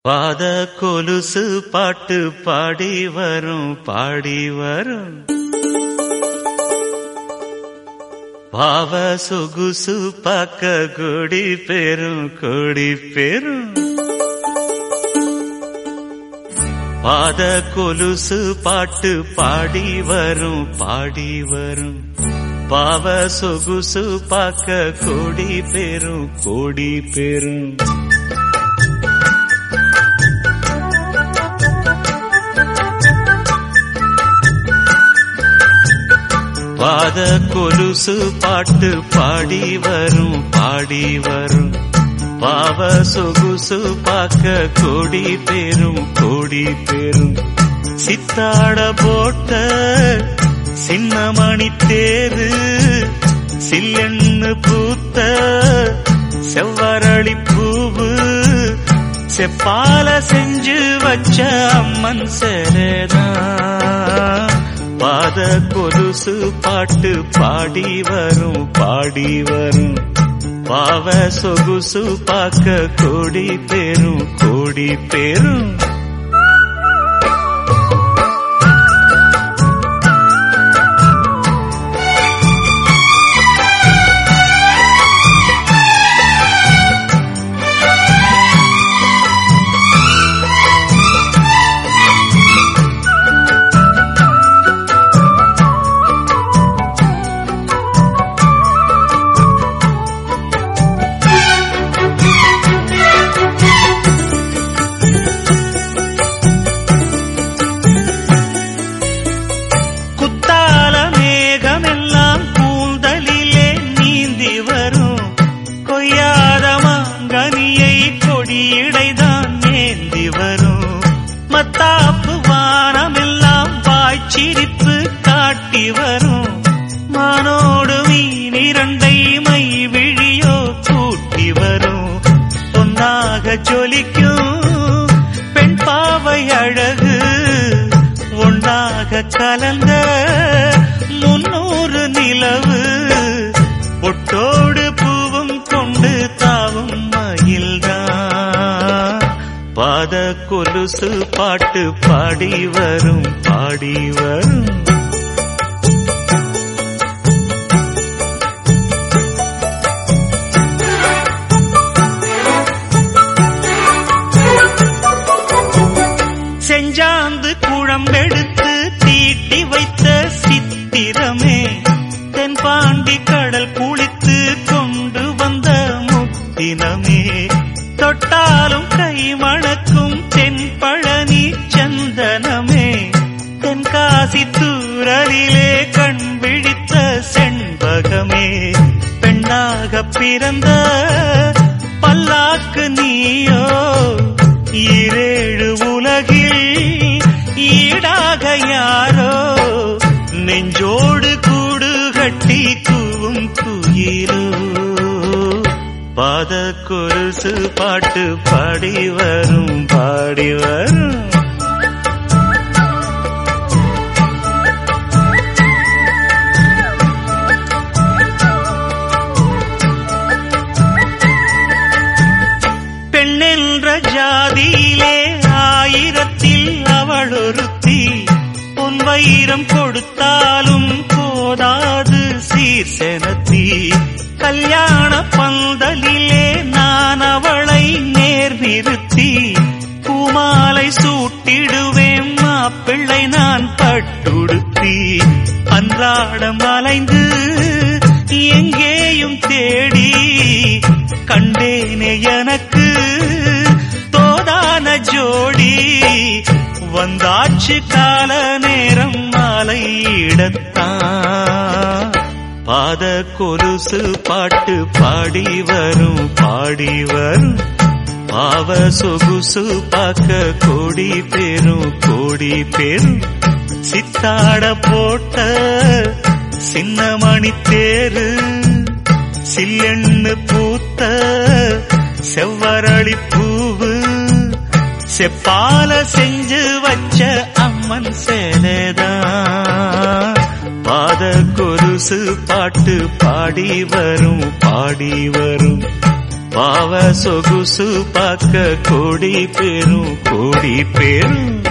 பாத கொலுசு பாட்டு பாடி வரும் பாடி வரும். பாவ சொகுசு பாக்க கொடி பெரும் கொடி பெரும். பாத கொலுசு பாட்டு பாடி வரும் பாடி வரும். பாவ சொகுசு பாக்க கொடி பெரும் கொடி பெரும். பாத கொலுசு பாட்டு பாடி வரும் பாடி வரும். பாவ சொகுசு பாக்க கொடி பெரும் கொடி பெரும். சித்தாட போட்ட சின்னமணி தேரு சில்லெண்ணு பூத்த செவ்வரளி பூவு செப்பால செஞ்சு வச்ச அம்மன் சேரதான். பாத கொலுசு பாட்டு பாடி வரும் பாடி வரும். பாவ சொகுசு பாக்க கொடி பெரும் கொடி பெரும். கொடியிடைதான் ஏந்தி வரும். மத்தாப்பு வானமெல்லாம் வாய்ச்சிரிப்பு காட்டி வரும். மானோடு மீன் இரண்டை மை விழியோ கூட்டி வரும். பொன்னாக ஜொலிக்கும் பெண் பாவை அழகு ஒன்றாக கலந்த 300 நிலவு. பொட்டோடு பூவும் கொண்டு தாவும் மயில்தான். பாத கொலுசு பாட்டு பாடி வரும் பாடி வரும். செஞ்சாந்து குழம்பெடுத்து தீட்டி வைத்த சித்திரமே தென்பாண்டி கடல் குளித்து கொண்டு வந்த முத்தினமே. தொட்டாலும் கை மணக்கும் தென்பழனி சந்தனமே. தென்காசி தூரலிலே கண் விழித்த செண்பகமே. பெண்ணாக பிறந்த பல்லாக்கு நீயோ 7 உலகில் ஈடாக யாரோ. நெஞ்சோடு கூடு கட்டி கூவும் குயிலோ. பாத கொலுசு பாட்டு பாடி வரும் பாடி வரும். பெண்ணென்ற ஜாதியிலே 1000ல் அவள் ஒருத்தி. பொன் வைரம் கொடுத்தாலும் போதாது சீர்செனத்தி. கல்யாண பந்தலிலே நான் அவளை நேர் நிறுத்தி. பூமாலை சூட்டிடுவேன் மாப்பிள்ளை நான் பட்டுடுத்தி. அன்றாடம் அலைந்து எங்கேயும் தேடி கண்டேனே எனக்கு தோதான ஜோடி. வந்தாச்சு கால நேரம் மாலையிடத்தான். பாத கொலுசு பாட்டு பாடி வரும் பாடி வரும். பாவ சொகுசு பாக்க கொடி பெரும் கொடி பெரும். சித்தாட போட்ட சின்னமணி தேரு சில்லெண்ணு பூத்த செவ்வரளி பூவு செப்பால செஞ்சு வச்ச அம்மன் சேலைதான். பாத கொலுசு பாட்டு பாடி வரும் பாடி வரும். பாவ சொகுசு பார்க்க கோடி பேரும் கோடி பேரும்